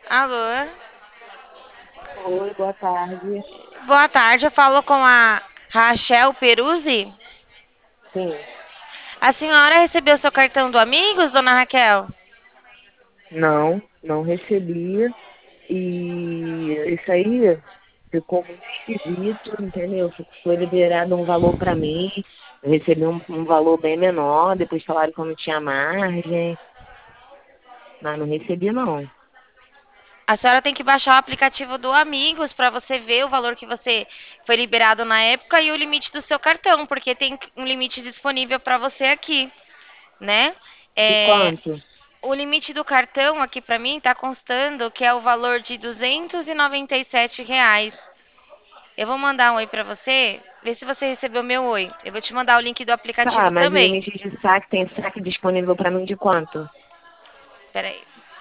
Alô? Oi, boa tarde. Boa tarde, eu falo com a Rachel Peruzzi. Sim, A senhora recebeu seu cartão do Amigos, dona Raquel? não recebi. E isso aí ficou muito esquisito, entendeu? Foi liberado um valor para mim, eu recebi um valor bem menor, depois falaram que eu não tinha margem, mas não recebi não. A senhora tem que baixar o aplicativo do Amigos para você ver o valor que você foi liberado na época e o limite do seu cartão, porque tem um limite disponível para você aqui, né? De É, quanto? o limite do cartão aqui para mim está constando que é o valor de R$ 297. Eu vou mandar um oi para você, ver se você recebeu meu oi. Eu vou te mandar o link do Tá, aplicativo mas o também. limite de saque, tem saque disponível para mim de quanto? Peraí.